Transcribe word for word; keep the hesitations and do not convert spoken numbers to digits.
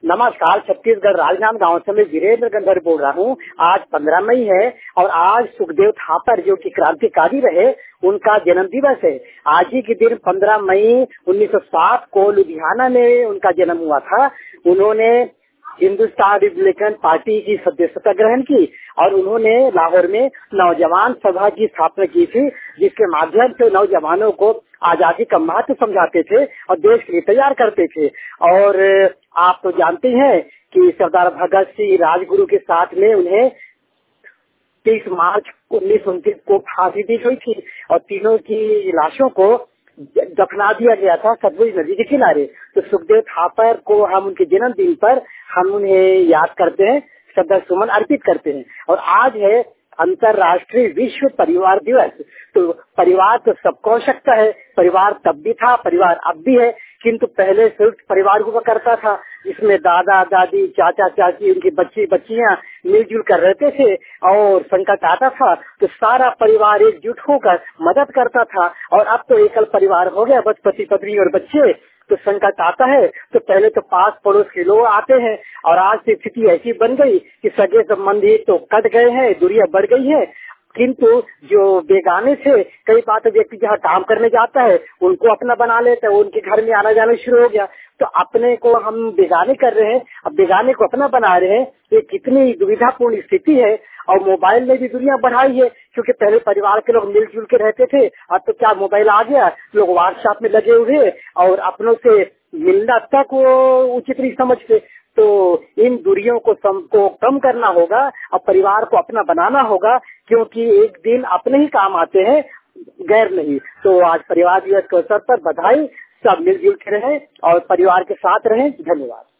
नमस्कार, छत्तीसगढ़ राजनांदगांव से मैं वीरेंद्र गंधर बोल रहा हूँ। आज पंद्रह मई है और आज सुखदेव थापर जो कि क्रांतिकारी रहे उनका जन्म दिवस है। आज ही के दिन पंद्रह मई उन्नीस सौ सात को लुधियाना में उनका जन्म हुआ था। उन्होंने हिंदुस्तान रिपब्लिकन पार्टी की सदस्यता ग्रहण की और उन्होंने लाहौर में नौजवान सभा की स्थापना की थी, जिसके माध्यम से नौजवानों को आजादी का महत्व समझाते थे और देश के लिए तैयार करते थे। और आप तो जानते हैं कि सरदार भगत सिंह राजगुरु के साथ में उन्हें तीस मार्च उन्नीस सौ उनतीस को फांसी दी गई थी और तीनों की लाशों को दफना दिया गया था सतलुज नदी के किनारे। तो सुखदेव थापर को हम उनके जन्मदिन पर हम उन्हें याद करते हैं, श्रद्धा सुमन अर्पित करते हैं। और आज है अंतर्राष्ट्रीय विश्व परिवार दिवस। तो परिवार तो सबको आवश्यकता है, परिवार तब भी था, परिवार अब भी है, किंतु पहले सिर्फ परिवार हुआ करता था जिसमें दादा दादी, चाचा चाची, उनकी बच्ची बच्चियां मिलजुल कर रहते थे और संकट आता था तो सारा परिवार एकजुट होकर मदद करता था। और अब तो एकल परिवार हो गया, बस पति पत्नी और बच्चे। तो संकट आता है तो पहले तो पास पड़ोस के लोग आते हैं और आज की स्थिति ऐसी बन गई कि सगे संबंधी तो कट गए हैं, दूरियां बढ़ गई है, किंतु जो बेगाने से कई बार तो व्यक्ति जहाँ काम करने जाता है उनको अपना बना लेता है, उनके घर में आना जाना शुरू हो गया। तो अपने को हम बेगाने कर रहे हैं, अब बेगाने को अपना बना रहे हैं। ये कितनी दुविधापूर्ण स्थिति है। और मोबाइल ने भी दुनिया बढ़ाई है, क्योंकि पहले परिवार के लोग मिलजुल के रहते थे, अब तो क्या मोबाइल आ गया, लोग व्हाट्सएप में लगे हुए और अपनों से मिलना तक वो उचित नहीं समझते। तो इन दूरियों को को कम करना होगा और परिवार को अपना बनाना होगा, क्योंकि एक दिन अपने ही काम आते हैं, गैर नहीं। तो आज परिवार दिवस के अवसर पर बधाई, सब मिलजुल के रहें और परिवार के साथ रहें। धन्यवाद।